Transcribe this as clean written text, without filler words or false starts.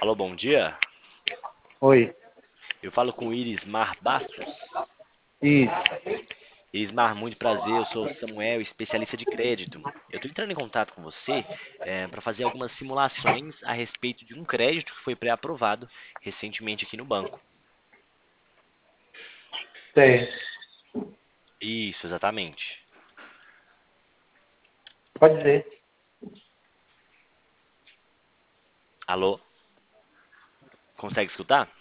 Alô, bom dia. Oi, Eu falo com Irismar Bastos. isso. Irismar, muito prazer. Eu sou Samuel, especialista de crédito. Eu estou entrando em contato com você para fazer algumas simulações a respeito de um crédito que foi pré-aprovado recentemente aqui no banco. Sei. Isso, exatamente. Pode dizer. Alô, consegue escutar?